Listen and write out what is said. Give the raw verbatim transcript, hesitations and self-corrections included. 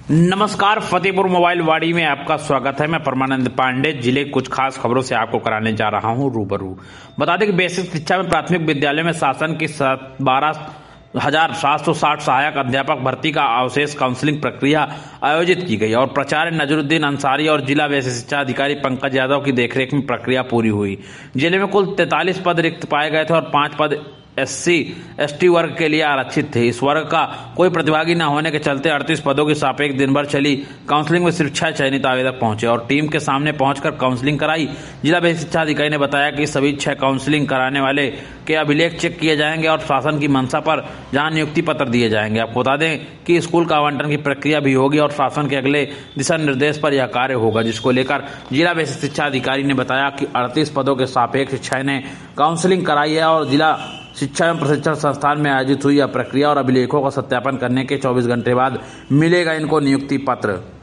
नमस्कार, फतेहपुर मोबाइल वाड़ी में आपका स्वागत है। मैं परमानंद पांडे जिले कुछ खास खबरों से आपको कराने जा रहा हूं रूबरू। बता दें कि बेसिक शिक्षा में प्राथमिक विद्यालय में शासन की बारह हजार सात सौ साठ सहायक अध्यापक भर्ती का अवशेष काउंसलिंग प्रक्रिया आयोजित की गई और प्राचार्य नजरुद्दीन अंसारी और जिला बेसिक शिक्षा अधिकारी पंकज यादव की देखरेख में प्रक्रिया पूरी हुई। जिले में कुल तैंतालीस पद रिक्त पाए गए थे और पांच पद एससी एसटी वर्ग के लिए आरक्षित थे। इस वर्ग का कोई प्रतिभागी न होने के चलते अड़तीस पदों की सापेक्ष दिन भर चली काउंसलिंग में सिर्फ छह चयनित आवेदक पहुंचे और टीम के सामने पहुंचकर काउंसलिंग कराई। जिला बेसिक शिक्षा अधिकारी ने बताया कि सभी छह काउंसलिंग कराने वाले के अभिलेख चेक किए जाएंगे और शासन की मंशा पर जहां नियुक्ति पत्र दिए जाएंगे। आपको बता दें कि स्कूल का आवंटन की प्रक्रिया भी होगी और शासन के अगले दिशा निर्देश पर यह कार्य होगा, जिसको लेकर जिला बेसिक शिक्षा अधिकारी ने बताया कि अड़तीस पदों के सापेक्ष छह ने काउंसलिंग कराई है और जिला शिक्षा एवं प्रशिक्षण संस्थान में आयोजित हुई यह प्रक्रिया और अभिलेखों का सत्यापन करने के चौबीस घंटे बाद मिलेगा इनको नियुक्ति पत्र।